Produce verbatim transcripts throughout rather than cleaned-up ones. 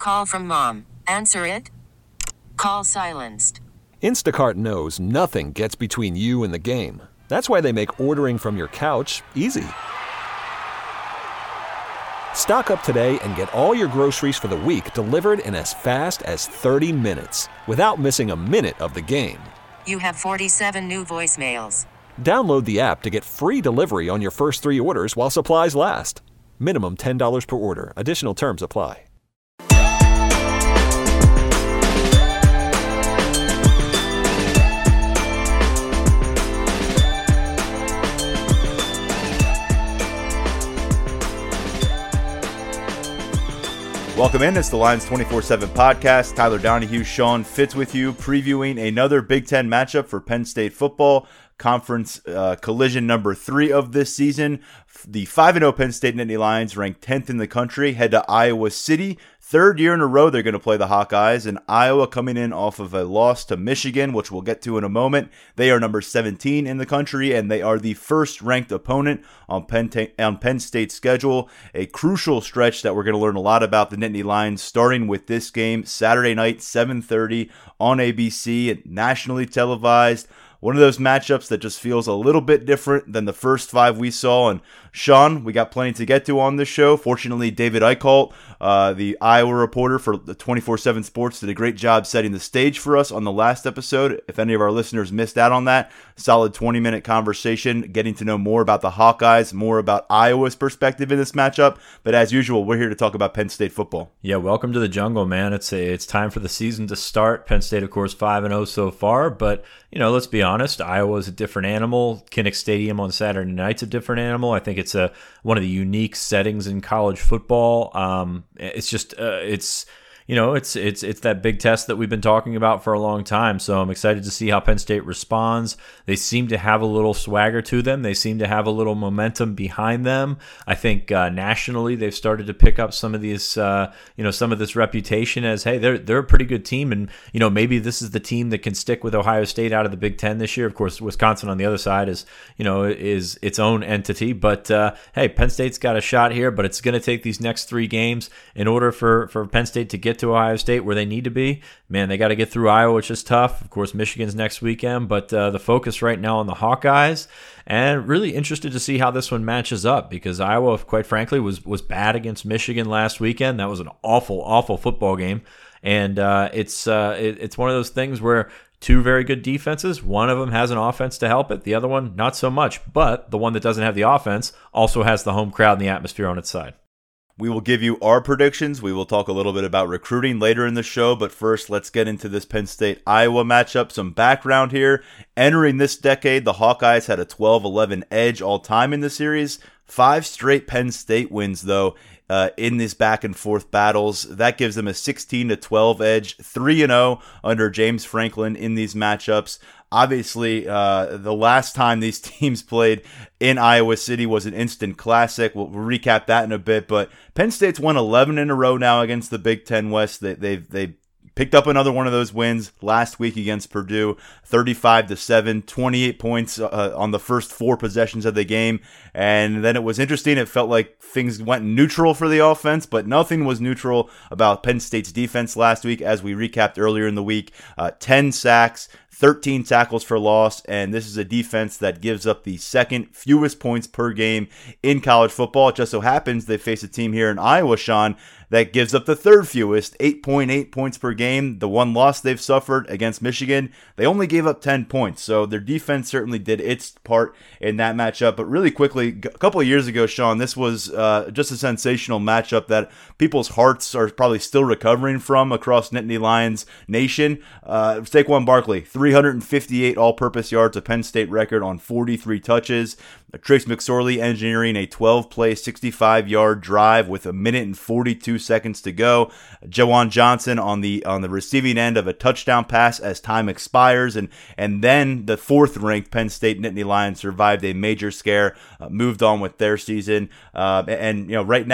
Call from mom. Answer it. Call silenced. Instacart knows nothing gets between you and the game. That's why they make ordering from your couch easy. Stock up today and get all your groceries for the week delivered in as fast as thirty minutes without missing a minute of the game. You have forty-seven new voicemails. Download the app to get free delivery on your first three orders while supplies last. Minimum ten dollars per order. Additional terms apply. Welcome in. It's the Lions twenty-four seven podcast. Tyler Donahue, Sean Fitz with you, previewing another Big Ten matchup for Penn State football. Conference uh, collision number three of this season. The five and oh Penn State Nittany Lions, ranked tenth in the country, head to Iowa City. Third year in a row they're going to play the Hawkeyes, and Iowa coming in off of a loss to Michigan, which we'll get to in a moment. They are number seventeen in the country, and they are the first-ranked opponent on Penn, on Penn State's schedule. A crucial stretch that we're going to learn a lot about the Nittany Lions, starting with this game Saturday night, seven thirty on A B C, nationally televised. One of those matchups that just feels a little bit different than the first five we saw. And Sean, we got plenty to get to on this show. Fortunately, David Eichholt, uh, the Iowa reporter for the twenty-four seven Sports, did a great job setting the stage for us on the last episode. If any of our listeners missed out on that, solid twenty-minute conversation, getting to know more about the Hawkeyes, more about Iowa's perspective in this matchup. But as usual, we're here to talk about Penn State football. Yeah, welcome to the jungle, man. It's a, it's time for the season to start. Penn State, of course, five and oh so far, but you know, let's be honest, Iowa's a different animal. Kinnick Stadium on Saturday night's a different animal. I think it's a one of the unique settings in college football. Um, it's just uh, it's you know it's it's it's that big test that we've been talking about for a long time. So I'm excited to see how Penn State responds. They seem to have a little swagger to them. They seem to have a little momentum behind them. I think uh, nationally they've started to pick up some of these uh, you know some of this reputation as, hey, they're they're a pretty good team, and you know maybe this is the team that can stick with Ohio State out of the Big Ten this year. Of course, Wisconsin on the other side is you know is its own entity, but uh, hey, Penn State's got a shot here, but it's going to take these next three games in order for for Penn State to get to Ohio State where they need to be. Man, they got to get through Iowa, which is tough. Of course, Michigan's next weekend, but uh, the focus right now on the Hawkeyes, and really interested to see how this one matches up, because Iowa, quite frankly, was was bad against Michigan last weekend. That was an awful, awful football game, and uh, it's uh, it, it's one of those things where two very good defenses, one of them has an offense to help it, the other one not so much, but the one that doesn't have the offense also has the home crowd and the atmosphere on its side. We will give you our predictions. We will talk a little bit about recruiting later in the show, but first, let's get into this Penn State-Iowa matchup. Some background here. Entering this decade, the Hawkeyes had a twelve eleven edge all-time in the series. Five straight Penn State wins, though, uh, in these back-and-forth battles. That gives them a sixteen to twelve edge, three and oh under James Franklin in these matchups. Obviously, uh, the last time these teams played in Iowa City was an instant classic. We'll, we'll recap that in a bit, but Penn State's won eleven in a row now against the Big Ten West. They, they've they picked up another one of those wins last week against Purdue, thirty-five to seven, twenty-eight points uh, on the first four possessions of the game. And then it was interesting. It felt like things went neutral for the offense, but nothing was neutral about Penn State's defense last week, as we recapped earlier in the week. Uh, ten sacks, thirteen tackles for loss, and this is a defense that gives up the second fewest points per game in college football. It just so happens they face a team here in Iowa, Sean, that gives up the third fewest, eight point eight points per game. The one loss they've suffered against Michigan, they only gave up ten points. So their defense certainly did its part in that matchup. But really quickly, a couple of years ago, Sean, this was uh, just a sensational matchup that people's hearts are probably still recovering from across Nittany Lions Nation. Uh, Saquon Barkley, three hundred fifty-eight all-purpose yards, a Penn State record on forty-three touches. Trace McSorley engineering a twelve-play, sixty-five-yard drive with a minute and forty-two seconds to go. Jawan Johnson on the on the receiving end of a touchdown pass as time expires, and and then the fourth-ranked Penn State Nittany Lions survived a major scare, uh, moved on with their season, uh, and you know right now,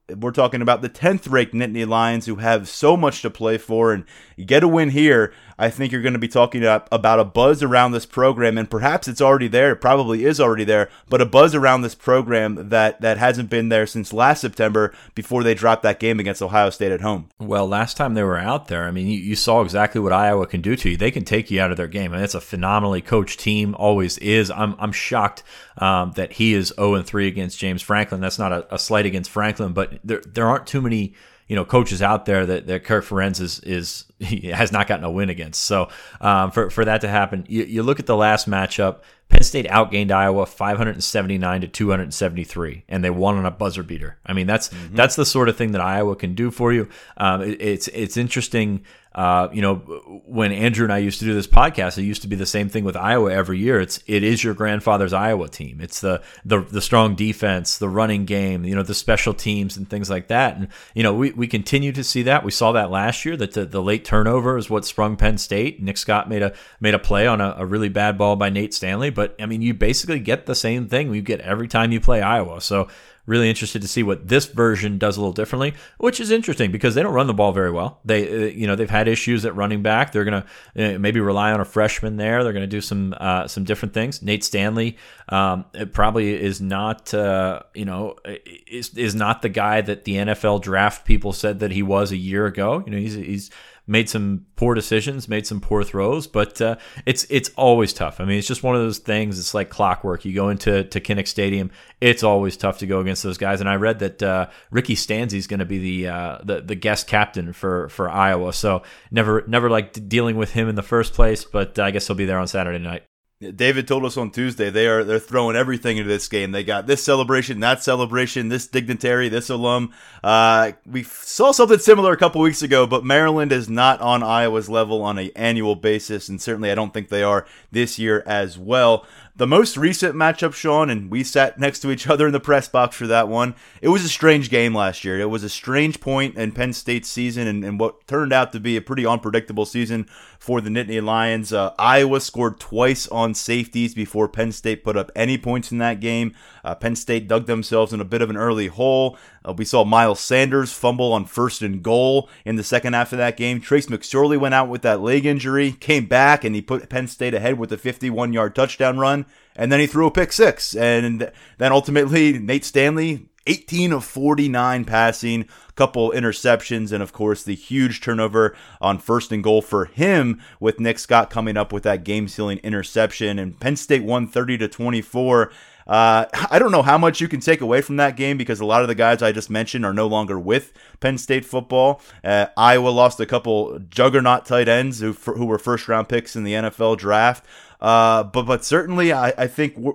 we're talking about the tenth-ranked Nittany Lions, who have so much to play for, and you get a win here, I think you're going to be talking about a buzz around this program, and perhaps it's already there, it probably is already there, but a buzz around this program that, that hasn't been there since last September before they dropped that game against Ohio State at home. Well, last time they were out there, I mean, you, you saw exactly what Iowa can do to you. They can take you out of their game, and it's a phenomenally coached team, always is. I'm I'm shocked um, that he is oh and three against James Franklin. That's not a, a slight against Franklin, but there there aren't too many you know coaches out there that, that Kirk Ferentz is is he has not gotten a win against. So um, for for that to happen, you, you look at the last matchup. Penn State outgained Iowa five seventy-nine to two seventy-three, and they won on a buzzer beater. I mean, that's mm-hmm. that's the sort of thing that Iowa can do for you. Um, it, it's it's interesting. Uh, you know, when Andrew and I used to do this podcast, it used to be the same thing with Iowa every year. It's it is your grandfather's Iowa team. It's the the the strong defense, the running game, you know, the special teams and things like that. And you know, we we continue to see that. We saw that last year. That the, the late turnover is what sprung Penn State. Nick Scott made a made a play on a, a really bad ball by Nate Stanley. But I mean, you basically get the same thing you get every time you play Iowa. So really interested to see what this version does a little differently, which is interesting because they don't run the ball very well. They, you know, they've had issues at running back. They're going to uh, maybe rely on a freshman there. They're going to do some uh, some different things. Nate Stanley um, it probably is not, uh, you know, is is not the guy that the N F L draft people said that he was a year ago. You know, he's he's. made some poor decisions, made some poor throws, but uh, it's it's always tough. I mean, it's just one of those things. It's like clockwork. You go into to Kinnick Stadium, it's always tough to go against those guys. And I read that uh, Ricky Stanzi is going to be the, uh, the the guest captain for for Iowa. So never never liked dealing with him in the first place, but I guess he'll be there on Saturday night. David told us on Tuesday they are they're throwing everything into this game. They got this celebration, that celebration, this dignitary, this alum. Uh, we saw something similar a couple weeks ago, but Maryland is not on Iowa's level on an annual basis, and certainly I don't think they are this year as well. The most recent matchup, Sean, and we sat next to each other in the press box for that one, it was a strange game last year. It was a strange point in Penn State's season and, and what turned out to be a pretty unpredictable season for the Nittany Lions. Uh, Iowa scored twice on safeties before Penn State put up any points in that game. Uh, Penn State dug themselves in a bit of an early hole. Uh, we saw Miles Sanders fumble on first and goal in the second half of that game. Trace McSorley went out with that leg injury, came back, and he put Penn State ahead with a fifty-one-yard touchdown run. And then he threw a pick six. And then ultimately, Nate Stanley, eighteen of forty-nine passing, a couple interceptions, and of course the huge turnover on first and goal for him, with Nick Scott coming up with that game-sealing interception. And Penn State won thirty to twenty-four. Uh, I don't know how much you can take away from that game because a lot of the guys I just mentioned are no longer with Penn State football. Uh, Iowa lost a couple juggernaut tight ends who who were first-round picks in the N F L draft. Uh, but but certainly I, I think we're,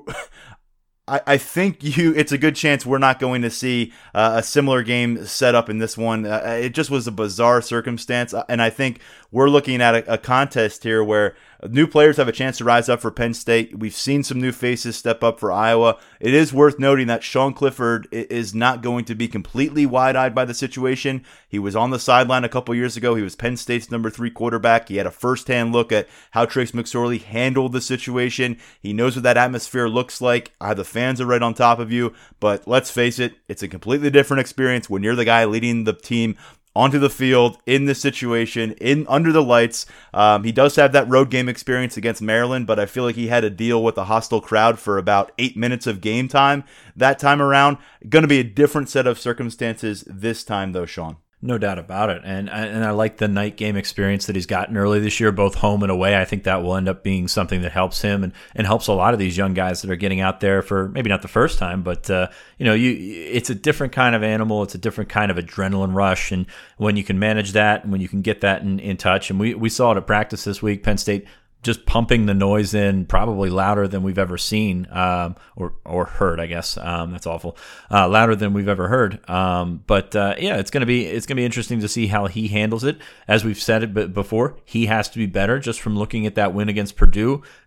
I, I think you it's a good chance we're not going to see uh, a similar game set up in this one. Uh, it just was a bizarre circumstance, and I think we're looking at a, a contest here where new players have a chance to rise up for Penn State. We've seen some new faces step up for Iowa. It is worth noting that Sean Clifford is not going to be completely wide-eyed by the situation. He was on the sideline a couple years ago. He was Penn State's number three quarterback. He had a first-hand look at how Trace McSorley handled the situation. He knows what that atmosphere looks like. Uh, the fans are right on top of you, but let's face it, it's a completely different experience when you're the guy leading the team onto the field in this situation, in under the lights. Um, he does have that road game experience against Maryland, but I feel like he had to deal with a hostile crowd for about eight minutes of game time that time around. Going to be a different set of circumstances this time, though, Sean. No doubt about it. And and I like the night game experience that he's gotten early this year, both home and away. I think that will end up being something that helps him and, and helps a lot of these young guys that are getting out there for maybe not the first time, but uh, you know, you it's a different kind of animal. It's a different kind of adrenaline rush. And when you can manage that and when you can get that in, in touch, and we, we saw it at practice this week, Penn State just pumping the noise in probably louder than we've ever seen um, or or heard, I guess. Um, that's awful. Uh, louder than we've ever heard. Um, but uh, yeah, it's gonna be it's gonna be interesting to see how he handles it. As we've said it before, he has to be better. Just from looking at that win against Purdue,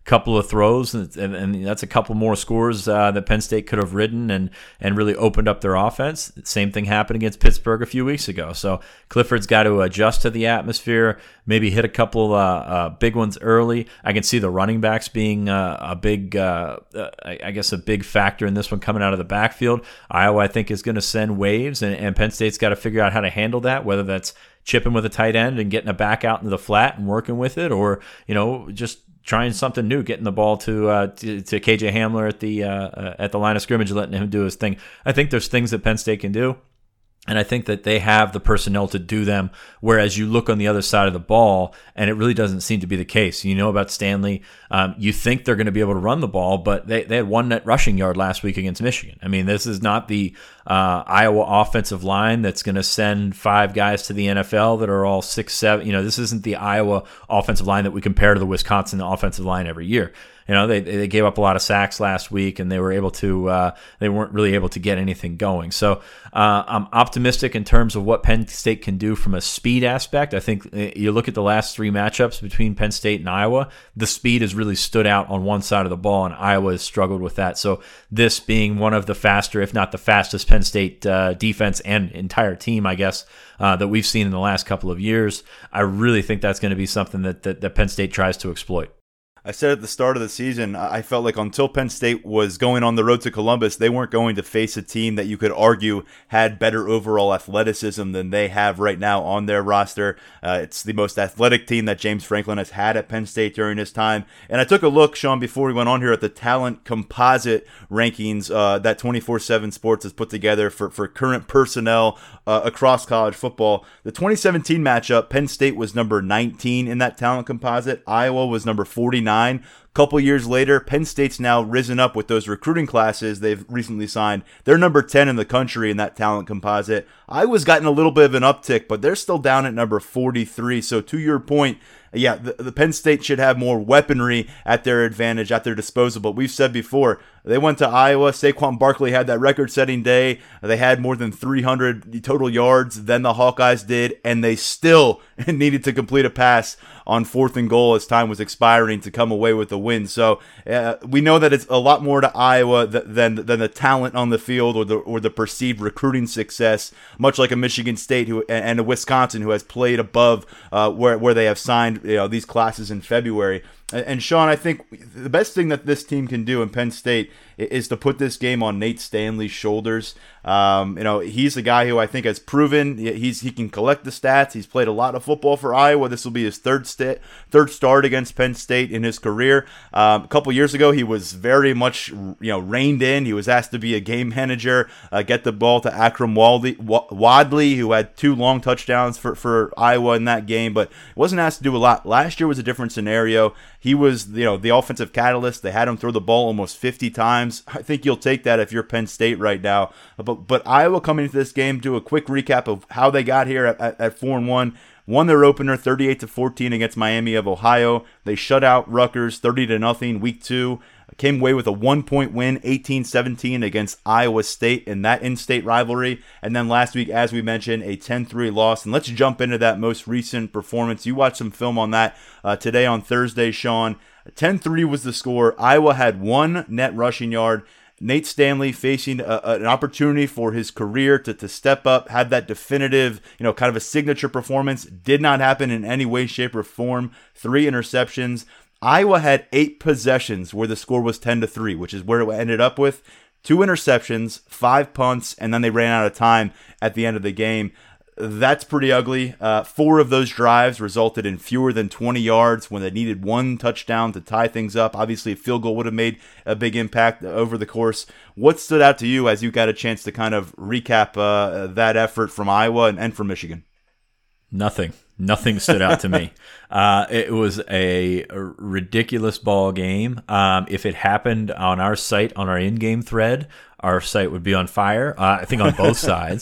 couple of throws, and, and, and that's a couple more scores uh, that Penn State could have ridden and and really opened up their offense. Same thing happened against Pittsburgh a few weeks ago. So Clifford's got to adjust to the atmosphere, maybe hit a couple uh, uh, big ones early. I can see the running backs being uh, a big, uh, uh, I guess, a big factor in this one coming out of the backfield. Iowa, I think, is going to send waves, and, and Penn State's got to figure out how to handle that, whether that's chipping with a tight end and getting a back out into the flat and working with it, or, you know, just trying something new, getting the ball to uh, to, to K J Hamler at the uh, uh, at the line of scrimmage, letting him do his thing. I think there's things that Penn State can do, and I think that they have the personnel to do them, whereas you look on the other side of the ball, and it really doesn't seem to be the case. You know about Stanley. Um, you think they're going to be able to run the ball, but they, they had one net rushing yard last week against Michigan. I mean, this is not the uh, Iowa offensive line that's going to send five guys to the N F L that are all six, seven. You know, this isn't the Iowa offensive line that we compare to the Wisconsin offensive line every year. You know, they they gave up a lot of sacks last week, and they were able to uh, they weren't really able to get anything going. So uh, I'm optimistic in terms of what Penn State can do from a speed aspect. I think you look at the last three matchups between Penn State and Iowa, the speed has really stood out on one side of the ball, and Iowa has struggled with that. So this being one of the faster, if not the fastest, Penn State uh, defense and entire team, I guess, uh, that we've seen in the last couple of years, I really think that's going to be something that, that, that Penn State tries to exploit. I said at the start of the season, I felt like until Penn State was going on the road to Columbus, they weren't going to face a team that you could argue had better overall athleticism than they have right now on their roster. Uh, it's the most athletic team that James Franklin has had at Penn State during his time. And I took a look, Sean, before we went on here at the talent composite rankings uh, that twenty-four seven Sports has put together for, for current personnel uh, across college football. The twenty seventeen matchup, Penn State was number nineteen in that talent composite. Iowa was number forty-nine. A couple years later, Penn State's now risen up with those recruiting classes they've recently signed. They're number ten in the country in that talent composite. Iowa's gotten a little bit of an uptick, but they're still down at number forty-three. So to your point, yeah, the, the Penn State should have more weaponry at their advantage, at their disposal. But we've said before, they went to Iowa. Saquon Barkley had that record-setting day. They had more than three hundred total yards than the Hawkeyes did, and they still needed to complete a pass on fourth and goal as time was expiring to come away with the win. So uh, we know that it's a lot more to Iowa than than the talent on the field or the or the perceived recruiting success. Much like a Michigan State who and a Wisconsin who has played above uh, where where they have signed you know these classes in February. And Sean, I think the best thing that this team can do in Penn State is to put this game on Nate Stanley's shoulders. Um, you know, he's a guy who I think has proven he's he can collect the stats. He's played a lot of football for Iowa. This will be his third st- third start against Penn State in his career. Um, a couple years ago, he was very much you know reined in. He was asked to be a game manager, uh, get the ball to Akram Wadley, Wadley, who had two long touchdowns for, for Iowa in that game, but wasn't asked to do a lot. Last year was a different scenario. He was, you know, the offensive catalyst. They had him throw the ball almost fifty times. I think you'll take that if you're Penn State right now. But but Iowa coming into this game, do a quick recap of how they got here at, at, at four and one. Won their opener thirty-eight to fourteen against Miami of Ohio. They shut out Rutgers thirty to nothing week two. Came away with a one-point win, eighteen seventeen against Iowa State in that in-state rivalry. And then last week, as we mentioned, a ten three loss. And let's jump into that most recent performance. You watched some film on that uh, today on Thursday, Sean. ten three was the score. Iowa had one net rushing yard. Nate Stanley facing a, an opportunity for his career to, to step up, had that definitive, you know, kind of a signature performance. Did not happen in any way, shape, or form. Three interceptions. Iowa had eight possessions where the score was ten to three, which is where it ended up with. Two interceptions, five punts, and then they ran out of time at the end of the game. That's pretty ugly. Uh, four of those drives resulted in fewer than twenty yards when they needed one touchdown to tie things up. Obviously, a field goal would have made a big impact over the course. What stood out to you as you got a chance to kind of recap uh, that effort from Iowa and, and from Michigan? Nothing. Nothing stood out to me. Uh, it was a, a ridiculous ball game. Um, if it happened on our site, on our in-game thread, our site would be on fire, uh, I think on both sides.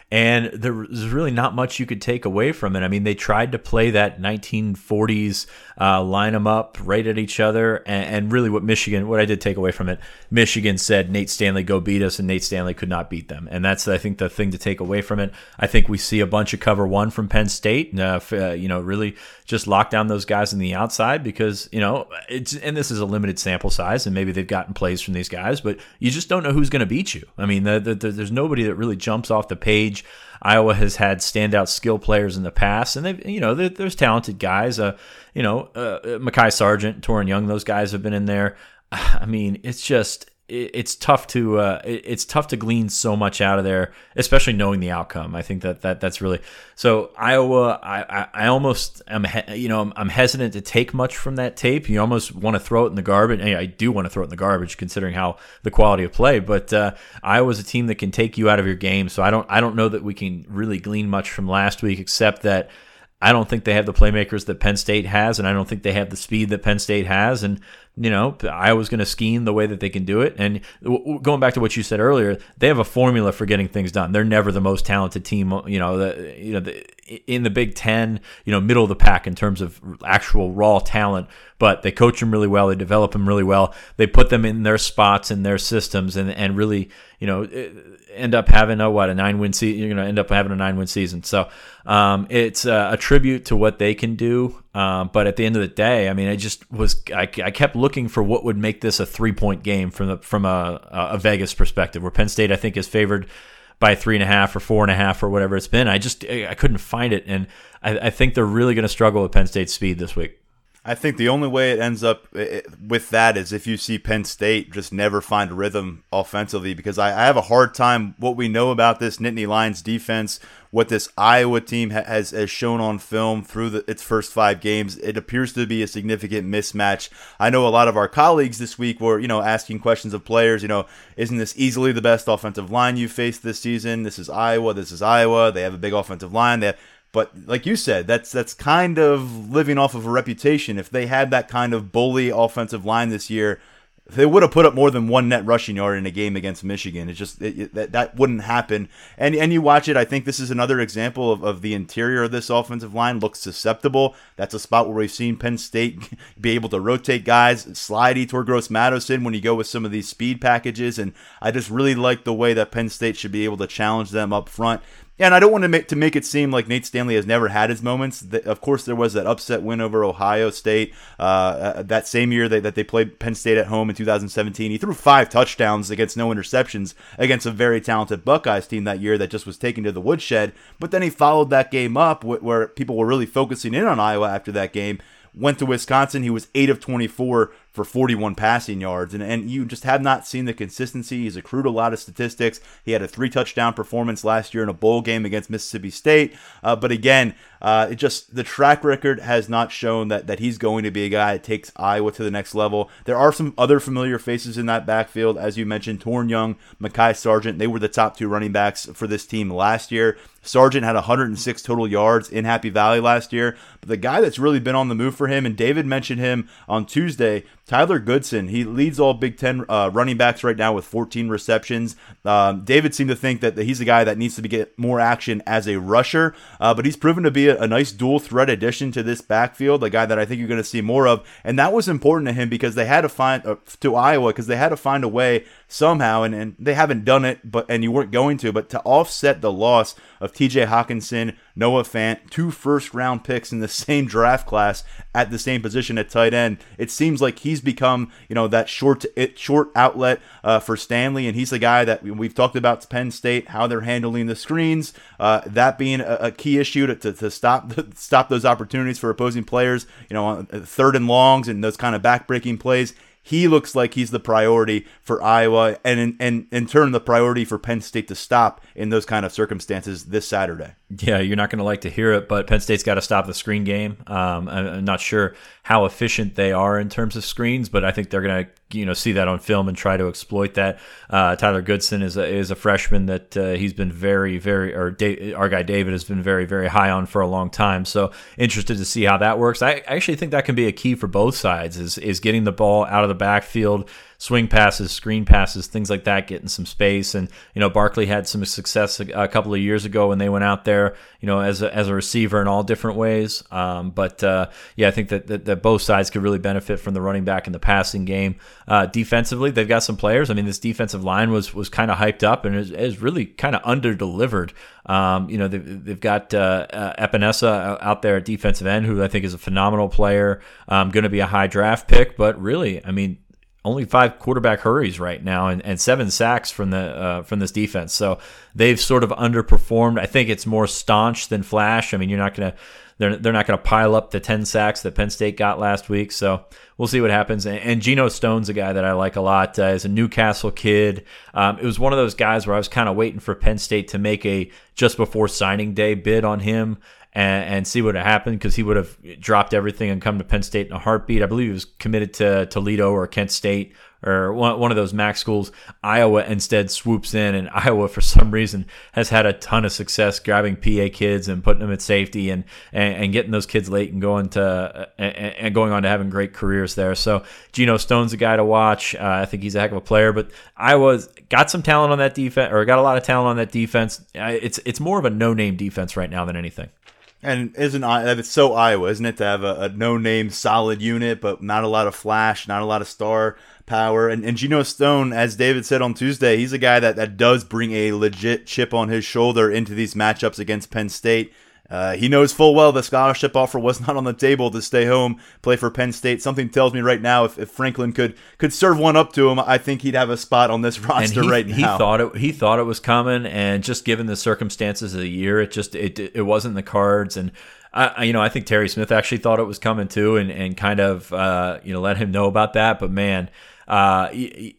And there's really not much you could take away from it. I mean, they tried to play that nineteen forties, uh, line them up right at each other. And, and really what Michigan, what I did take away from it, Michigan said, Nate Stanley, go beat us. And Nate Stanley could not beat them. And that's, I think, the thing to take away from it. I think we see a bunch of cover one from Penn State, uh, uh, you know, really just lock down those guys on the outside because, you know, it's, and this is a limited sample size and maybe they've gotten plays from these guys, but you just don't know who's going to beat you. I mean, the, the, the, there's nobody that really jumps off the page. Iowa has had standout skill players in the past, and they've, you know, there's talented guys. Uh, you know, uh, Mekhi Sargent, Torrin Young, those guys have been in there. I mean, it's just it's tough to uh, it's tough to glean so much out of there, especially knowing the outcome. I think that, that that's really so. Iowa, I, I, I almost am you know I'm, I'm hesitant to take much from that tape. You almost want to throw it in the garbage. I do want to throw it in the garbage, considering how the quality of play. But uh, Iowa's a team that can take you out of your game. So I don't I don't know that we can really glean much from last week, except that I don't think they have the playmakers that Penn State has, and I don't think they have the speed that Penn State has. And, you know, Iowa's going to scheme the way that they can do it. And going back to what you said earlier, they have a formula for getting things done. They're never the most talented team, you know, the, you know, the, in the Big Ten, you know, middle of the pack in terms of actual raw talent, but they coach them really well. They develop them really well. They put them in their spots in their systems and, and really, you know, end up having a, what, a nine win season. You're going to end up having a nine win season. So um, it's a, a tribute to what they can do. Um, but at the end of the day, I mean, I just was, I, I kept looking for what would make this a three point game from the, from a, a Vegas perspective, where Penn State, I think, is favored by three and a half or four and a half or whatever it's been. I just, I couldn't find it. And I, I think they're really going to struggle with Penn State's speed this week. I think the only way it ends up with that is if you see Penn State just never find a rhythm offensively, because I, I have a hard time, what we know about this Nittany Lions defense, what this Iowa team has, has shown on film through the, its first five games, it appears to be a significant mismatch. I know a lot of our colleagues this week were, you know, asking questions of players, you know, isn't this easily the best offensive line you faced this season? This is Iowa, this is Iowa. They have a big offensive line. They have, But like you said, that's that's kind of living off of a reputation. If they had that kind of bully offensive line this year, they would have put up more than one net rushing yard in a game against Michigan. It's just it, it, that that wouldn't happen. And and you watch it, I think this is another example of, of the interior of this offensive line looks susceptible. That's a spot where we've seen Penn State be able to rotate guys, slide Yetur Gross-Mattison when you go with some of these speed packages. And I just really like the way that Penn State should be able to challenge them up front. And I don't want to make to make it seem like Nate Stanley has never had his moments. Of course, there was that upset win over Ohio State uh, that same year that, that they played Penn State at home in two thousand seventeen. He threw five touchdowns against no interceptions against a very talented Buckeyes team that year that just was taken to the woodshed. But then he followed that game up where people were really focusing in on Iowa after that game. Went to Wisconsin. He was eight of twenty-four for forty-one passing yards. And, and you just have not seen the consistency. He's accrued a lot of statistics. He had a three-touchdown performance last year in a bowl game against Mississippi State. Uh, but again, uh, it just the track record has not shown that, that he's going to be a guy that takes Iowa to the next level. There are some other familiar faces in that backfield. As you mentioned, Torrin Young, Mekhi Sargent, they were the top two running backs for this team last year. Sargent had one hundred six total yards in Happy Valley last year. But the guy that's really been on the move for him, and David mentioned him on Tuesday, Tyler Goodson. He leads all Big Ten uh, running backs right now with fourteen receptions. Um, David seemed to think that he's a guy that needs to be, get more action as a rusher, uh, but he's proven to be a, a nice dual threat addition to this backfield, a guy that I think you're going to see more of. And that was important to him because they had to find, uh, to Iowa, because they had to find a way somehow, and, and they haven't done it, but and you weren't going to, but to offset the loss of T J Hawkinson, Noah Fant, two first-round picks in the same draft class at the same position at tight end. It seems like he's become, you know, that short it, short outlet uh, for Stanley, and he's the guy that we've talked about Penn State, how they're handling the screens, uh, that being a, a key issue to, to, to stop stop those opportunities for opposing players, you know, on third and longs and those kind of back-breaking plays. He looks like he's the priority for Iowa, and in, and in turn the priority for Penn State to stop in those kind of circumstances this Saturday. Yeah, you're not going to like to hear it, but Penn State's got to stop the screen game. Um, I'm not sure how efficient they are in terms of screens, but I think they're going to, you know, see that on film and try to exploit that. Uh, Tyler Goodson is a, is a freshman that uh, he's been very, very, or da- our guy David has been very, very high on for a long time. So interested to see how that works. I actually think that can be a key for both sides is is getting the ball out of the backfield swing passes, screen passes, things like that, getting some space. And, you know, Barkley had some success a, a couple of years ago when they went out there, you know, as a, as a receiver in all different ways. Um, but, uh, yeah, I think that, that, that both sides could really benefit from the running back in the passing game. Uh, defensively, they've got some players. I mean, this defensive line was was kind of hyped up and is, is really kind of under-delivered. Um, you know, they've, they've got uh, uh, Epinesa out there at defensive end, who I think is a phenomenal player, um, going to be a high draft pick. But really, I mean, only five quarterback hurries right now and, and seven sacks from the uh, from this defense. So they've sort of underperformed. I think it's more staunch than flash. I mean, you're not going to they're they're not going to pile up the ten sacks that Penn State got last week. So we'll see what happens. And, and Geno Stone's a guy that I like a lot. Uh, he's a Newcastle kid. Um, it was one of those guys where I was kind of waiting for Penn State to make a just before signing day bid on him and, and see what had happened, because he would have dropped everything and come to Penn State in a heartbeat. I believe he was committed to Toledo or Kent State or one, one of those MAC schools. Iowa instead swoops in, and Iowa, for some reason, has had a ton of success grabbing P A kids and putting them at safety and, and, and getting those kids late and going to uh, and, and going on to having great careers there. So Geno Stone's a guy to watch. Uh, I think he's a heck of a player, but Iowa's got some talent on that defense, or got a lot of talent on that defense. It's it's more of a no-name defense right now than anything. And isn't it's so Iowa, isn't it, to have a, a no-name solid unit, but not a lot of flash, not a lot of star power. And, and Geno Stone, as David said on Tuesday, he's a guy that, that does bring a legit chip on his shoulder into these matchups against Penn State. Uh, he knows full well the scholarship offer was not on the table to stay home, play for Penn State. Something tells me right now, if, if Franklin could could serve one up to him, I think he'd have a spot on this roster he, right now. He thought it. He thought it was coming, and just given the circumstances of the year, it just it it wasn't in the cards. And I, you know, I think Terry Smith actually thought it was coming too, and and kind of uh, you know let him know about that. But man. Uh,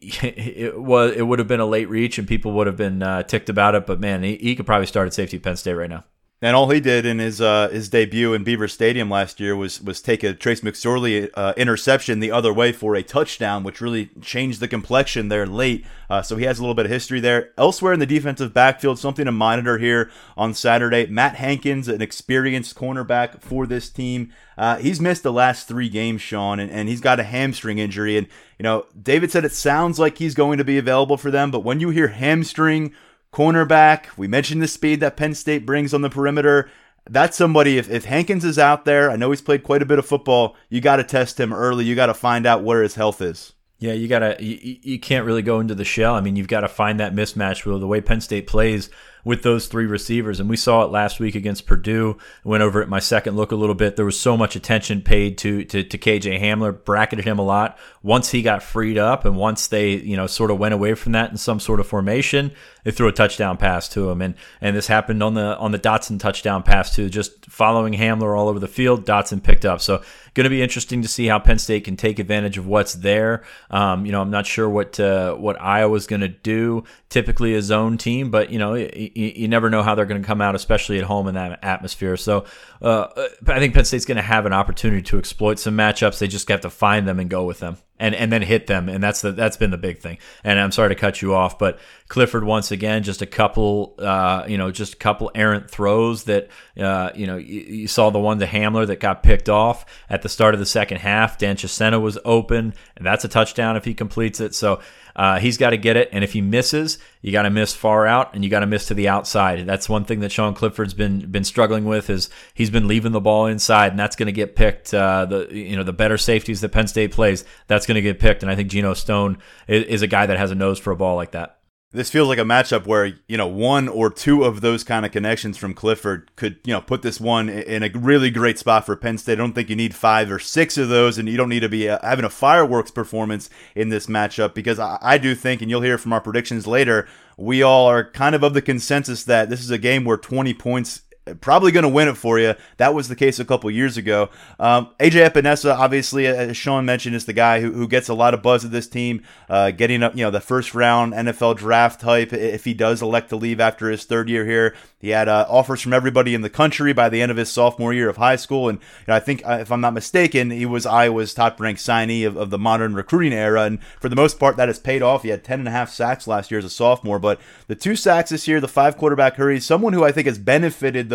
it was it would have been a late reach, and people would have been uh, ticked about it. But man, he, he could probably start at safety at Penn State right now. And all he did in his uh, his debut in Beaver Stadium last year was was take a Trace McSorley uh, interception the other way for a touchdown, which really changed the complexion there late. Uh, so he has a little bit of history there. Elsewhere in the defensive backfield, something to monitor here on Saturday. Matt Hankins, an experienced cornerback for this team. Uh, he's missed the last three games, Sean, and, and he's got a hamstring injury. And, you know, David said it sounds like he's going to be available for them, but when you hear hamstring, cornerback, we mentioned the speed that Penn State brings on the perimeter. That's somebody, if, if Hankins is out there, I know he's played quite a bit of football, you got to test him early. You got to find out where his health is. Yeah, you gotta. You, you can't really go into the shell. I mean, you've got to find that mismatch with the way Penn State plays with those three receivers, and we saw it last week against Purdue. I went over it my second look a little bit. There was so much attention paid to to, to K J Hamler, bracketed him a lot. Once he got freed up, and once they you know sort of went away from that in some sort of formation, they threw a touchdown pass to him, and and this happened on the on the Dotson touchdown pass too. Just following Hamler all over the field, Dotson picked up. So going to be interesting to see how Penn State can take advantage of what's there. Um, you know, I'm not sure what uh, what Iowa's going to do. Typically a zone team, but you know, you, you never know how they're going to come out, especially at home in that atmosphere. So uh, I think Penn State's going to have an opportunity to exploit some matchups. They just have to find them and go with them, and and then hit them, and that's the that's been the big thing. And I'm sorry to cut you off, but Clifford once again, just a couple, uh, you know, just a couple errant throws that, uh, you know, you, you saw the one to Hamler that got picked off at the start of the second half. Dan Chisena was open, and that's a touchdown if he completes it. So uh, he's got to get it, and if he misses, you got to miss far out, and you got to miss to the outside. That's one thing that Sean Clifford's been been struggling with, is he's been leaving the ball inside, and that's going to get picked. Uh, the you know the better safeties that Penn State plays, that's going to get picked, and I think Geno Stone is, is a guy that has a nose for a ball like that. This feels like a matchup where, you know, one or two of those kind of connections from Clifford could, you know, put this one in a really great spot for Penn State. I don't think you need five or six of those, and you don't need to be uh, having a fireworks performance in this matchup, because I, I do think, and you'll hear from our predictions later, we all are kind of of the consensus that this is a game where twenty points probably going to win it for you. That was the case a couple years ago. Um, A J Epinesa, obviously, as Sean mentioned, is the guy who, who gets a lot of buzz at this team, uh, getting up, you know, the first round N F L draft type. If he does elect to leave after his third year here, he had uh, offers from everybody in the country by the end of his sophomore year of high school. And you know, I think, uh, if I'm not mistaken, he was Iowa's top-ranked signee of, of the modern recruiting era. And for the most part, that has paid off. He had ten and a half sacks last year as a sophomore. But the two sacks this year, the five quarterback hurries, someone who I think has benefited, though,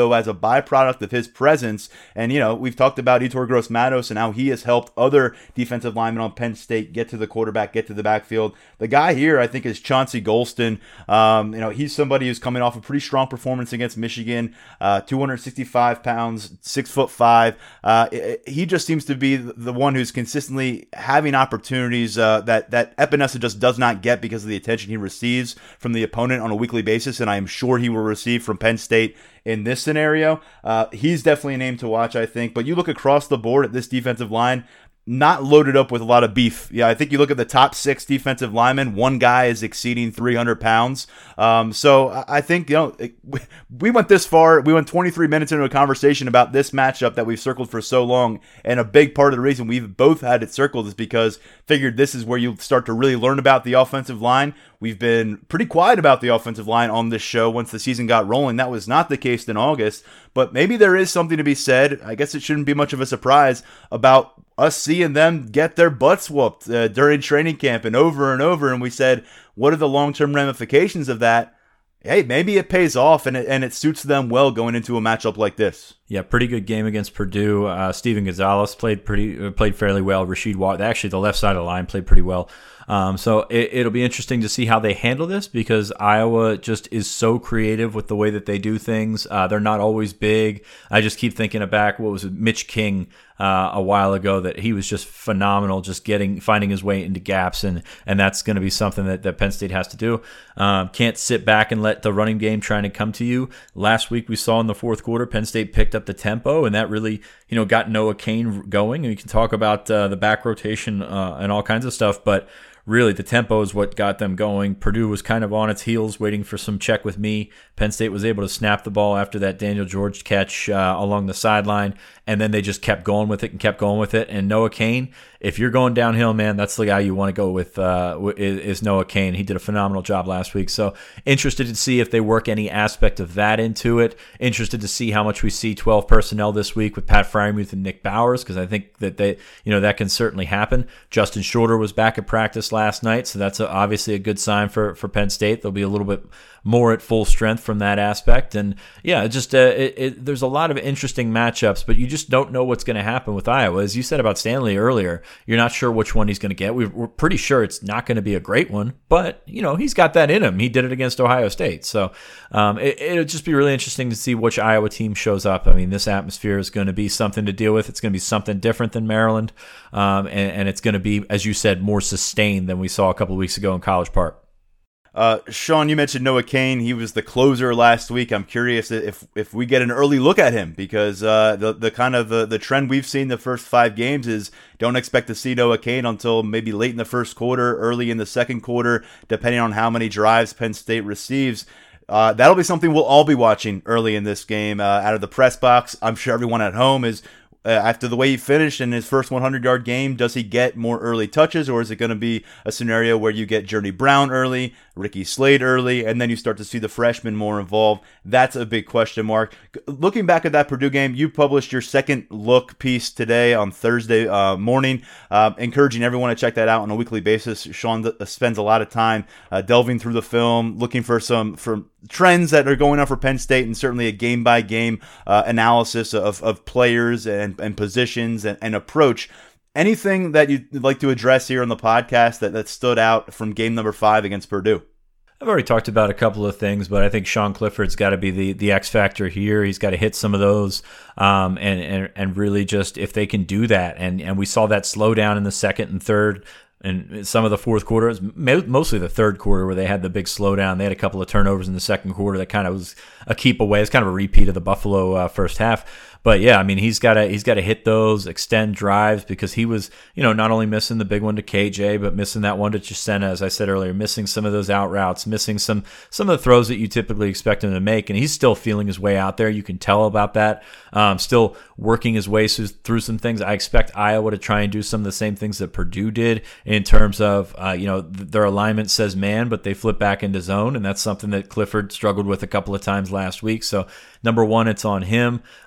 though, as a byproduct of his presence. And, you know, we've talked about Yetur Gross-Matos and how he has helped other defensive linemen on Penn State get to the quarterback, get to the backfield. The guy here, I think, is Chauncey Golston. Um, you know, he's somebody who's coming off a pretty strong performance against Michigan, uh, two hundred sixty-five pounds, six foot five. Uh, he just seems to be the one who's consistently having opportunities uh, that, that Epinesa just does not get because of the attention he receives from the opponent on a weekly basis, and I am sure he will receive from Penn State in this scenario. Uh, he's definitely a name to watch, I think. But you look across the board at this defensive line, not loaded up with a lot of beef. Yeah, I think you look at the top six defensive linemen, one guy is exceeding three hundred pounds. Um, so I think, you know, we went this far. We went twenty-three minutes into a conversation about this matchup that we've circled for so long. And a big part of the reason we've both had it circled is because figured this is where you start to really learn about the offensive line. We've been pretty quiet about the offensive line on this show once the season got rolling. That was not the case in August, but maybe there is something to be said. I guess it shouldn't be much of a surprise about us seeing them get their butts whooped uh, during training camp and over and over. And we said, what are the long-term ramifications of that? Hey, maybe it pays off and it, and it suits them well going into a matchup like this. Yeah, pretty good game against Purdue. Uh, Steven Gonzalez played pretty, uh, played fairly well. Rasheed Watt, actually the left side of the line, played pretty well. Um, so it, it'll be interesting to see how they handle this because Iowa just is so creative with the way that they do things. Uh, they're not always big. I just keep thinking back, what was it, Mitch King uh, a while ago, that he was just phenomenal, just getting finding his way into gaps, and and that's going to be something that, that Penn State has to do. Um, can't sit back and let the running game trying to come to you. Last week we saw in the fourth quarter, Penn State picked up the tempo, and that really, you know, got Noah Cain going. And we can talk about uh, the back rotation uh, and all kinds of stuff, but really, the tempo is what got them going. Purdue was kind of on its heels, waiting for some check with me. Penn State was able to snap the ball after that Daniel George catch uh, along the sideline, and then they just kept going with it and kept going with it. And Noah Cain, if you're going downhill, man, that's the guy you want to go with, uh, is Noah Cain. He did a phenomenal job last week. So interested to see if they work any aspect of that into it. Interested to see how much we see twelve personnel this week with Pat Fryermuth and Nick Bowers, because I think that they, you know, that can certainly happen. Justin Shorter was back at practice last night, so that's a, obviously a good sign for, for Penn State. They'll be a little bit more at full strength from that aspect. And yeah, just uh, it, it, there's a lot of interesting matchups, but you just don't know what's going to happen with Iowa. As you said about Stanley earlier, you're not sure which one he's going to get. We're, we're pretty sure it's not going to be a great one, but you know, he's got that in him. He did it against Ohio State. So um, it, it'll just be really interesting to see which Iowa team shows up. I mean, this atmosphere is going to be something to deal with. It's going to be something different than Maryland. Um, and, and it's going to be, as you said, more sustained than we saw a couple of weeks ago in College Park. Uh, Sean, you mentioned Noah Cain. He was the closer last week. I'm curious if if we get an early look at him, because uh, the the kind of the, the trend we've seen the first five games is don't expect to see Noah Cain until maybe late in the first quarter, early in the second quarter, depending on how many drives Penn State receives. Uh, that'll be something we'll all be watching early in this game uh, out of the press box. I'm sure everyone at home is. Uh, after the way he finished in his first hundred-yard game, does he get more early touches, or is it going to be a scenario where you get Journey Brown early, Ricky Slade early, and then you start to see the freshmen more involved? That's a big question mark. Looking back at that Purdue game, you published your second look piece today on Thursday uh, morning, uh, encouraging everyone to check that out on a weekly basis. Sean th- spends a lot of time uh, delving through the film, looking for some for trends that are going on for Penn State, and certainly a game-by-game uh, analysis of, of players and, and positions and, and approach. Anything that you'd like to address here on the podcast that, that stood out from game number five against Purdue? I've already talked about a couple of things, but I think Sean Clifford's got to be the, the X factor here. He's got to hit some of those, um, and, and and really just if they can do that. And, and we saw that slowdown in the second and third, and some of the fourth quarter, it was mostly the third quarter where they had the big slowdown. They had a couple of turnovers in the second quarter that kind of was a keep away. It's kind of a repeat of the Buffalo uh, first half. But yeah, I mean, he's got to he's got to hit those, extend drives, because he was, you know, not only missing the big one to K J, but missing that one to Chisena, as I said earlier, missing some of those out routes, missing some some of the throws that you typically expect him to make, and he's still feeling his way out there. You can tell about that. Um, still working his way through some things. I expect Iowa to try and do some of the same things that Purdue did in terms of, uh, you know, their alignment says man, but they flip back into zone, and that's something that Clifford struggled with a couple of times last week. So number one, it's on him. Um, number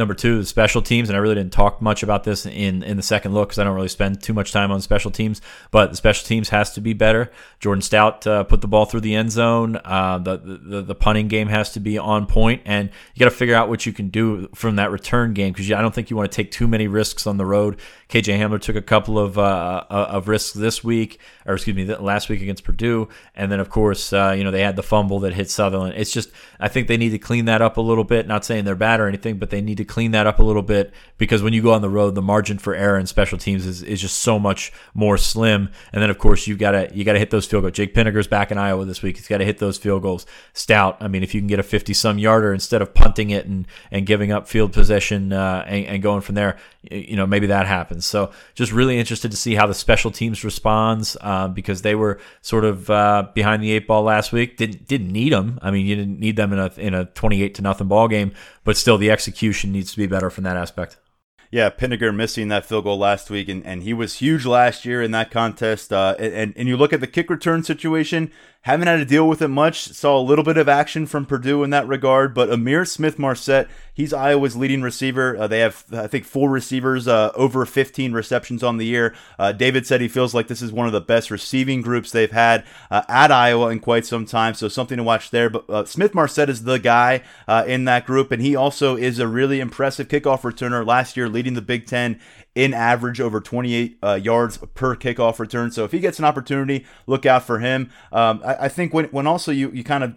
number two, the special teams, and I really didn't talk much about this in, in the second look because I don't really spend too much time on special teams, but the special teams has to be better. Jordan Stout uh, put the ball through the end zone. Uh, the, the the punting game has to be on point, and you got to figure out what you can do from that return game because I don't think you want to take too many risks on the road. K J Hamler took a couple of uh, of risks this week, or excuse me, last week against Purdue, and then of course uh, you know they had the fumble that hit Sutherland. It's just I think they need to clean that up a little bit. Not saying they're bad or anything, but they need to clean that up a little bit because when you go on the road, the margin for error in special teams is, is just so much more slim. And then of course you gotta you gotta hit those field goals. Jake Pinniger's back in Iowa this week. He's got to hit those field goals. Stout, I mean, if you can get a fifty-some yarder instead of punting it and, and giving up field possession uh, and, and going from there, you know, maybe that happens. So just really interested to see how the special teams responds uh, because they were sort of uh, behind the eight ball last week. Didn't didn't need them. I mean, you didn't need them in a in a twenty-eight to nothing ball game, but still the execution needs to be better from that aspect. Yeah, Pinniger missing that field goal last week, and, and he was huge last year in that contest. Uh, and, and you look at the kick return situation, haven't had to deal with it much. Saw a little bit of action from Purdue in that regard, but Amir Smith-Marset, he's Iowa's leading receiver. Uh, they have, I think, four receivers, uh, over fifteen receptions on the year. Uh, David said he feels like this is one of the best receiving groups they've had uh, at Iowa in quite some time, so something to watch there. But uh, Smith-Marset is the guy uh, in that group, and he also is a really impressive kickoff returner last year, leading the Big Ten in average over twenty-eight uh, yards per kickoff return. So if he gets an opportunity, look out for him. Um, I, I think when when also you you kind of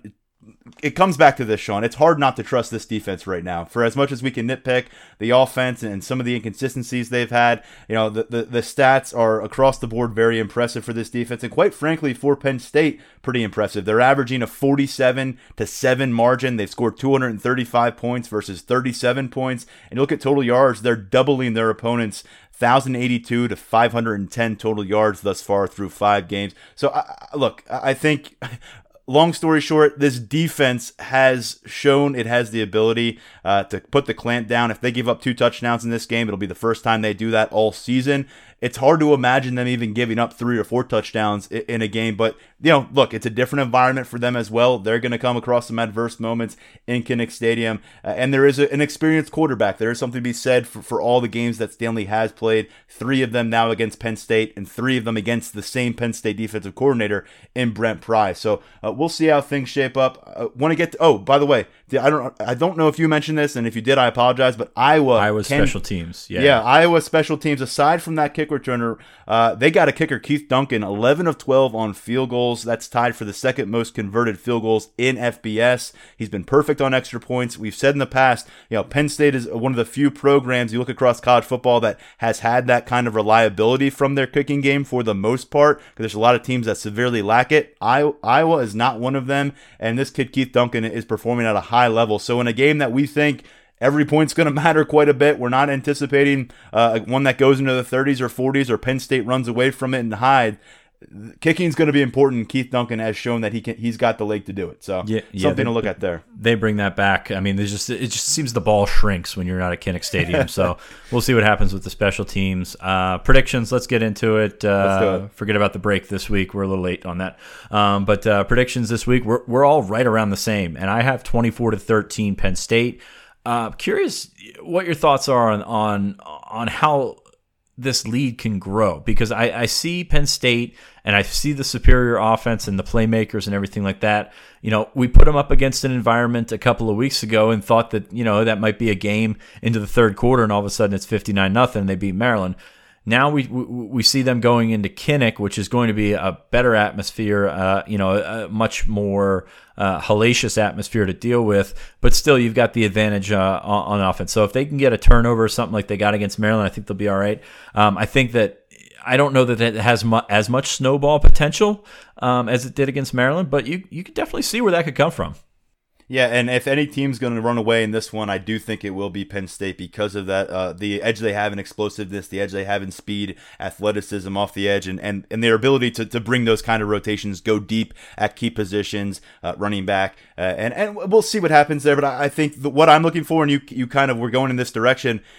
it comes back to this, Sean. It's hard not to trust this defense right now. For as much as we can nitpick the offense and some of the inconsistencies they've had, you know, the, the, the stats are across the board very impressive for this defense. And quite frankly, for Penn State, pretty impressive. They're averaging a forty-seven to seven margin. They've scored two hundred thirty-five points versus thirty-seven points. And you look at total yards, they're doubling their opponents' one thousand eighty-two to five hundred ten total yards thus far through five games. So, I, look, I think... Long story short, this defense has shown it has the ability uh, to put the clamp down. If they give up two touchdowns in this game, it'll be the first time they do that all season. It's hard to imagine them even giving up three or four touchdowns in a game. But, you know, look, it's a different environment for them as well. They're going to come across some adverse moments in Kinnick Stadium. Uh, and there is a, an experienced quarterback. There is something to be said for, for all the games that Stanley has played. Three of them now against Penn State and three of them against the same Penn State defensive coordinator in Brent Pry. So uh, we'll see how things shape up. Uh, Want to get to, oh, by the way, I don't I don't know if you mentioned this, and if you did, I apologize, but Iowa. Iowa can, special teams. Yeah. Yeah, Iowa special teams, aside from that kick returner, uh, they got a kicker, Keith Duncan, eleven of twelve on field goals. That's tied for the second most converted field goals in F B S. He's been perfect on extra points. We've said in the past, you know, Penn State is one of the few programs, you look across college football, that has had that kind of reliability from their kicking game for the most part, because there's a lot of teams that severely lack it. I, Iowa is not one of them, and this kid, Keith Duncan, is performing at a high level. So in a game that we think every point's going to matter quite a bit, we're not anticipating uh, one that goes into the thirties or forties or Penn State runs away from it and hide. Kicking is going to be important. Keith Duncan has shown that he can. He's got the leg to do it. So yeah, yeah, something they, to look at there. They bring that back. I mean, there's just it just seems the ball shrinks when you're not at Kinnick Stadium. So we'll see what happens with the special teams. Uh, predictions. Let's get into it. Uh, let's do it. Forget about the break this week. We're a little late on that. Um, but uh, predictions this week, we're we're all right around the same, and I have twenty-four to thirteen Penn State. Uh, curious what your thoughts are on on on how this lead can grow, because I, I see Penn State and I see the superior offense and the playmakers and everything like that. You know, we put them up against an environment a couple of weeks ago and thought that, you know, that might be a game into the third quarter, and all of a sudden it's fifty-nine nothing and they beat Maryland. Now we, we we see them going into Kinnick, which is going to be a better atmosphere, uh, you know, a much more uh, hellacious atmosphere to deal with. But still, you've got the advantage uh, on, on offense. So if they can get a turnover or something like they got against Maryland, I think they'll be all right. Um, I think that I don't know that it has mu- as much snowball potential um, as it did against Maryland, but you you could definitely see where that could come from. Yeah, and if any team's going to run away in this one, I do think it will be Penn State because of that, uh, the edge they have in explosiveness, the edge they have in speed, athleticism off the edge, and, and, and their ability to, to bring those kind of rotations, go deep at key positions, uh, running back, uh, and, and we'll see what happens there. But I, I think the, what I'm looking for, and you you kind of were going in this direction,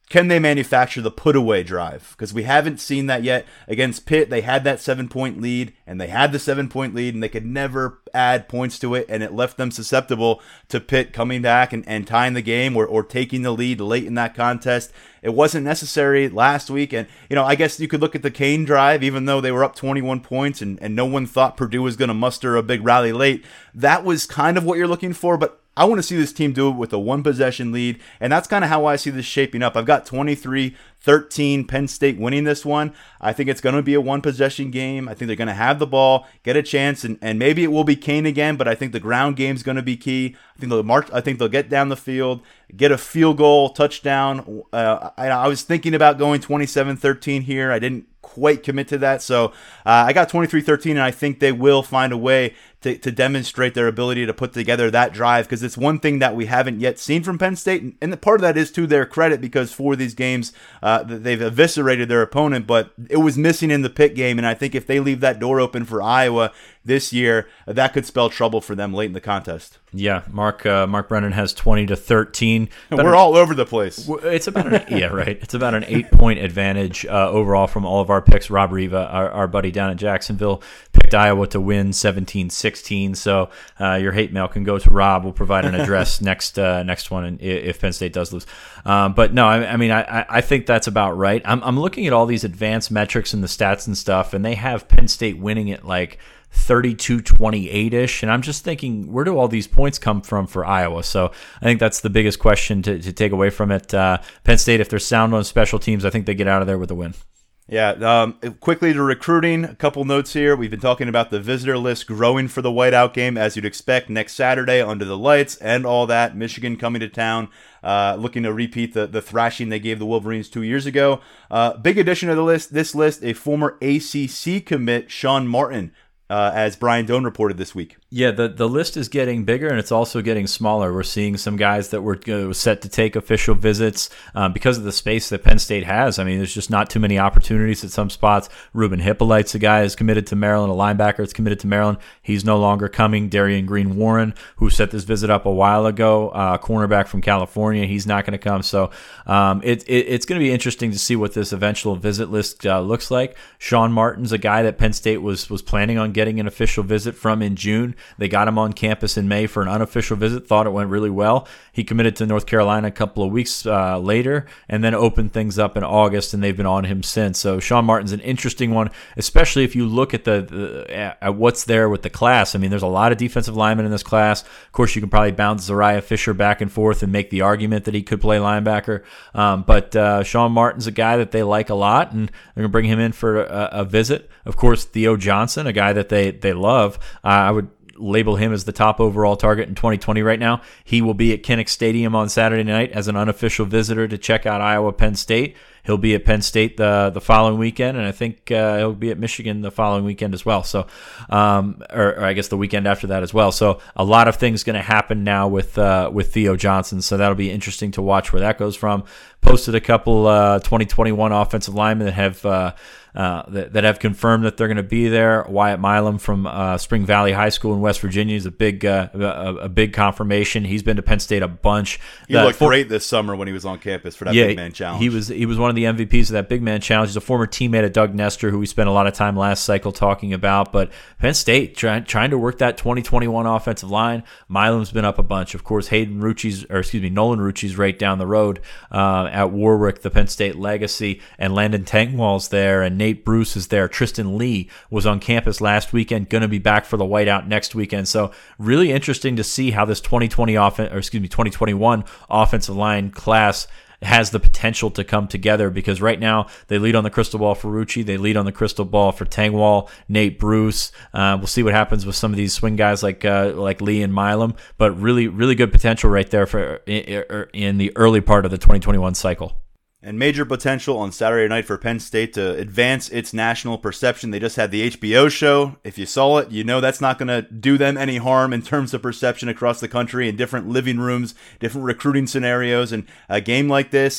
can they manufacture the put-away drive? Because we haven't seen that yet. Against Pitt, they had that seven-point lead, and they had the seven-point lead, and they could never add points to it, and it left them susceptible to Pitt coming back and, and tying the game or, or taking the lead late in that contest. It wasn't necessary last week, and you know I guess you could look at the Kane drive, even though they were up twenty-one points, and, and no one thought Purdue was going to muster a big rally late. That was kind of what you're looking for, but I want to see this team do it with a one-possession lead, and that's kind of how I see this shaping up. I've got twenty-three thirteen Penn State winning this one. I think it's going to be a one-possession game. I think they're going to have the ball, get a chance, and, and maybe it will be Kane again, but I think the ground game is going to be key. I think they'll march. I think they'll get down the field, get a field goal, touchdown. Uh, I, I was thinking about going twenty-seven thirteen here. I didn't quite commit to that, so uh, I got twenty-three thirteen, and I think they will find a way to, to demonstrate their ability to put together that drive, because it's one thing that we haven't yet seen from Penn State, and, and part of that is to their credit, because for these games uh, they've eviscerated their opponent, but it was missing in the Pitt game, and I think if they leave that door open for Iowa this year, that could spell trouble for them late in the contest. Yeah, Mark uh, Mark Brennan has twenty to thirteen. We're an, all over the place. It's about an, yeah, right. It's about an eight point advantage uh, overall from all of our picks. Rob Riva, our, our buddy down in Jacksonville, picked Iowa to win seventeen sixteen. So uh, your hate mail can go to Rob. We'll provide an address next uh, next one if Penn State does lose. Um, but no, I, I mean I, I think that's about right. I'm I'm looking at all these advanced metrics and the stats and stuff, and they have Penn State winning it like thirty-two twenty-eight-ish, and I'm just thinking, where do all these points come from for Iowa? So I think that's the biggest question to, to take away from it. Uh, Penn State, if they're sound on special teams, I think they get out of there with a win. Yeah, um, quickly to recruiting, a couple notes here. We've been talking about the visitor list growing for the whiteout game, as you'd expect, next Saturday under the lights and all that. Michigan coming to town, uh, looking to repeat the, the thrashing they gave the Wolverines two years ago. Uh, big addition to the list, this list, a former A C C commit, Sean Martin, Uh, as Brian Doan reported this week. Yeah, the, the list is getting bigger, and it's also getting smaller. We're seeing some guys that were uh, set to take official visits um, because of the space that Penn State has. I mean, there's just not too many opportunities at some spots. Ruben Hippolyte's a guy who's committed to Maryland, a linebacker that's committed to Maryland. He's no longer coming. Darian Green Warren, who set this visit up a while ago, uh, cornerback from California, he's not going to come. So um, it, it, it's going to be interesting to see what this eventual visit list uh, looks like. Sean Martin's a guy that Penn State was was planning on getting an official visit from in June. They got him on campus in May for an unofficial visit, thought it went really well. He committed to North Carolina a couple of weeks uh, later and then opened things up in August, and they've been on him since. So Sean Martin's an interesting one, especially if you look at the, the at what's there with the class. I mean, there's a lot of defensive linemen in this class. Of course, you can probably bounce Zariah Fisher back and forth and make the argument that he could play linebacker. Um, but uh, Sean Martin's a guy that they like a lot, and they're going to bring him in for a, a visit. Of course, Theo Johnson, a guy that they they love. Uh, I would label him as the top overall target in twenty twenty right now. He will be at Kinnick Stadium on Saturday night as an unofficial visitor to check out Iowa Penn State. He'll be at Penn State the the following weekend, and I think uh, he'll be at Michigan the following weekend as well. So, um, or, or I guess the weekend after that as well. So, a lot of things going to happen now with uh, with Theo Johnson. So that'll be interesting to watch where that goes from. Posted a couple uh, twenty twenty-one offensive linemen that have uh, uh, that, that have confirmed that they're going to be there. Wyatt Milam from uh, Spring Valley High School in West Virginia is a big uh, a, a big confirmation. He's been to Penn State a bunch. He the, looked for, great this summer when he was on campus for that yeah, big man challenge. He was he was one of the M V Ps of that big man challenge. He's a former teammate of Doug Nestor, who we spent a lot of time last cycle talking about. But Penn State trying trying to work that twenty twenty-one offensive line. Milam's been up a bunch. Of course, Hayden Rucci's or excuse me Nolan Rucci's right down the road uh, at Warwick, the Penn State legacy, and Landon Tangwall's there, and Nate Bruce is there. Tristan Lee was on campus last weekend, going to be back for the whiteout next weekend. So really interesting to see how this twenty twenty offense, or excuse me, twenty twenty-one offensive line class has the potential to come together, because right now they lead on the crystal ball for Rucci, they lead on the crystal ball for Tangwall, Nate Bruce. Uh, we'll see what happens with some of these swing guys like uh, like Lee and Milam, but really, really good potential right there for in, in the early part of the twenty twenty-one cycle. And major potential on Saturday night for Penn State to advance its national perception. They just had the H B O show. If you saw it, you know that's not going to do them any harm in terms of perception across the country in different living rooms, different recruiting scenarios. And a game like this,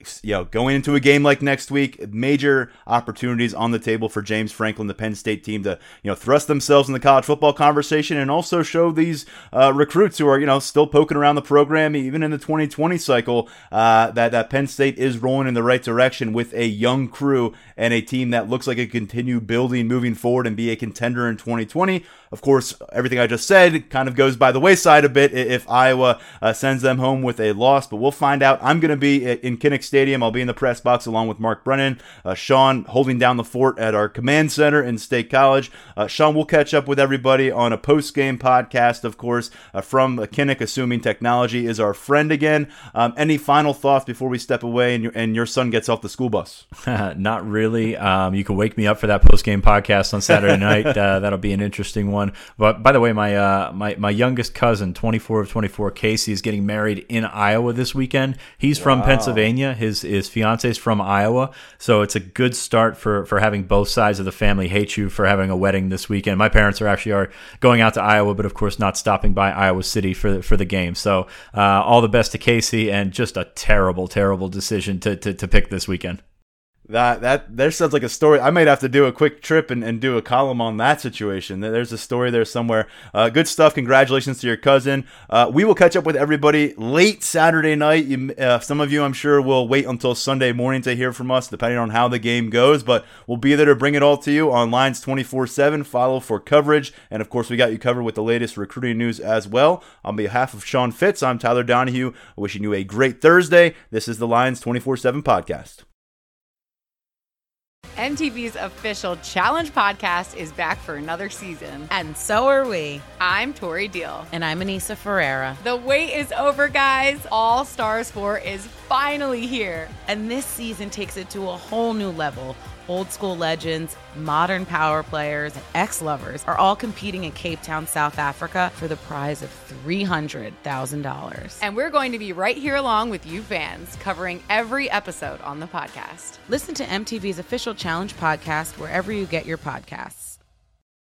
you know, going into a game like next week, major opportunities on the table for James Franklin, the Penn State team, to, you know, thrust themselves in the college football conversation and also show these uh, recruits who are, you know, still poking around the program, even in the twenty twenty cycle, uh, that, that Penn State is rolling in the right direction with a young crew and a team that looks like it can continue building moving forward and be a contender in twenty twenty. Of course, everything I just said kind of goes by the wayside a bit if Iowa uh, sends them home with a loss, but we'll find out. I'm going to be in Kinnick Stadium. I'll be in the press box along with Mark Brennan, uh, Sean holding down the fort at our command center in State College. Uh, Sean, we'll catch up with everybody on a post-game podcast, of course, uh, from Kinnick, assuming technology is our friend again. Um, any final thoughts before we step away and your, and your son gets off the school bus? Not really. Um, you can wake me up for that post-game podcast on Saturday night. Uh, that'll be an interesting one. But by the way, my uh, my my youngest cousin, twenty-four of twenty-four, Casey, is getting married in Iowa this weekend. He's from wow. Pennsylvania. His his fiance is from Iowa, so it's a good start for for having both sides of the family hate you for having a wedding this weekend. My parents are actually are going out to Iowa, but of course not stopping by Iowa City for for the game. So uh, all the best to Casey, and just a terrible, terrible decision to to, to pick this weekend. That that there sounds like a story. I might have to do a quick trip and, and do a column on that situation. There's a story there somewhere. Uh, good stuff. Congratulations to your cousin. Uh, we will catch up with everybody late Saturday night. You, uh, some of you, I'm sure, will wait until Sunday morning to hear from us, depending on how the game goes. But we'll be there to bring it all to you on Lines twenty-four seven. Follow for coverage. And, of course, we got you covered with the latest recruiting news as well. On behalf of Sean Fitz, I'm Tyler Donahue, wishing you a great Thursday. This is the Lines twenty-four seven podcast. M T V's official Challenge podcast is back for another season. And so are we. I'm Tori Deal. And I'm Anissa Ferreira. The wait is over, guys. All Stars four is finally here. And this season takes it to a whole new level. Old school legends, modern power players, and ex-lovers are all competing in Cape Town, South Africa for the prize of three hundred thousand dollars. And we're going to be right here along with you fans, covering every episode on the podcast. Listen to M T V's official Challenge podcast wherever you get your podcasts.